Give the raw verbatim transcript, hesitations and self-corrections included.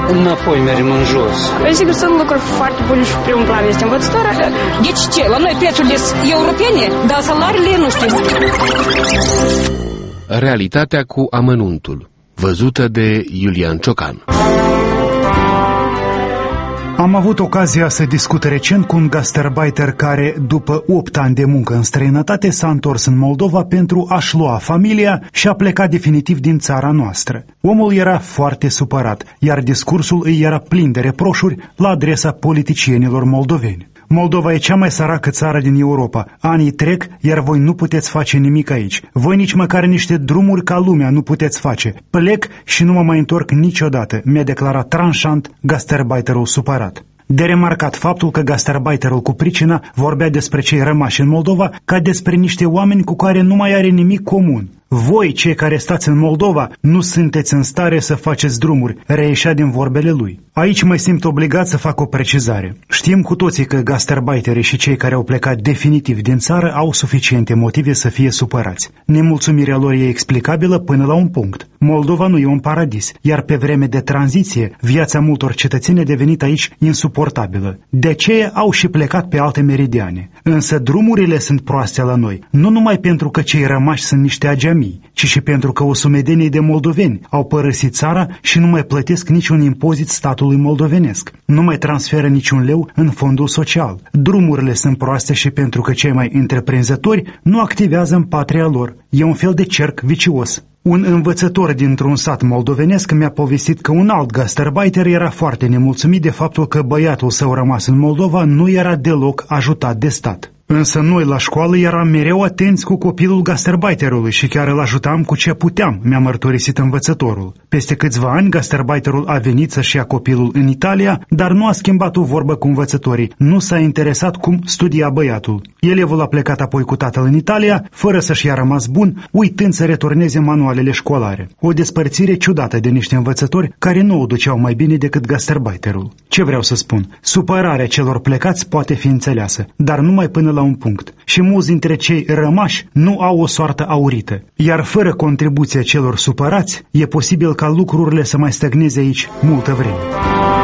înapoi mergem în jos. Sigur, sunt lucruri foarte bune și primul plan este învățătoarea. Deci ce? La noi prețurile sunt europene, dar salariile nu știu. Realitatea cu amănuntul, văzută de Iulian Ciocan. Am avut ocazia să discut recent cu un gastarbeiter care, după opt ani de muncă în străinătate, s-a întors în Moldova pentru a-și lua familia și a plecat definitiv din țara noastră. Omul era foarte supărat, iar discursul îi era plin de reproșuri la adresa politicienilor moldoveni. Moldova e cea mai săracă țară din Europa. Anii trec, iar voi nu puteți face nimic aici. Voi nici măcar niște drumuri ca lumea nu puteți face. Plec și nu mă mai întorc niciodată, mi-a declarat tranșant gastarbeiterul supărat. De remarcat faptul că gastarbeiterul cu pricina vorbea despre cei rămași în Moldova ca despre niște oameni cu care nu mai are nimic comun. Voi, cei care stați în Moldova, nu sunteți în stare să faceți drumuri, reieșea din vorbele lui. Aici mă simt obligat să fac o precizare. Știm cu toții că gastarbeiterii și cei care au plecat definitiv din țară au suficiente motive să fie supărați. Nemulțumirea lor e explicabilă până la un punct. Moldova nu e un paradis, iar pe vreme de tranziție, viața multor cetățeni a devenit aici insuportabilă. De aceea au și plecat pe alte meridiane. Însă drumurile sunt proaste la noi, nu numai pentru că cei rămași sunt niște ageamii, ci și pentru că o sumedenie de moldoveni au părăsit țara și nu mai plătesc niciun impozit statului moldovenesc. Nu mai transferă niciun leu în fondul social. Drumurile sunt proaste și pentru că cei mai întreprinzători nu activează în patria lor. E un fel de cerc vicios. Un învățător dintr-un sat moldovenesc mi-a povestit că un alt gastarbeiter era foarte nemulțumit de faptul că băiatul său rămas în Moldova nu era deloc ajutat de stat. Însă noi la școală eram mereu atenți cu copilul gastarbeiterului și chiar îl ajutam cu ce puteam, mi-a mărturisit învățătorul. Peste câțiva ani, gastarbeiterul a venit să-și ia copilul în Italia, dar nu a schimbat o vorbă cu învățătorii, nu s-a interesat cum studia băiatul. Elevul a plecat apoi cu tatăl în Italia, fără să-și ia rămas bun, uitând să returneze manualele școlare. O despărțire ciudată de niște învățători care nu o duceau mai bine decât gastarbeiterul. Ce vreau să spun? Supărarea celor plecați poate fi înțeleasă, dar numai până la un punct. Și mulți dintre cei rămași nu au o soartă aurită. Iar fără contribuția celor supărați, e posibil ca lucrurile să mai stagneze aici multă vreme.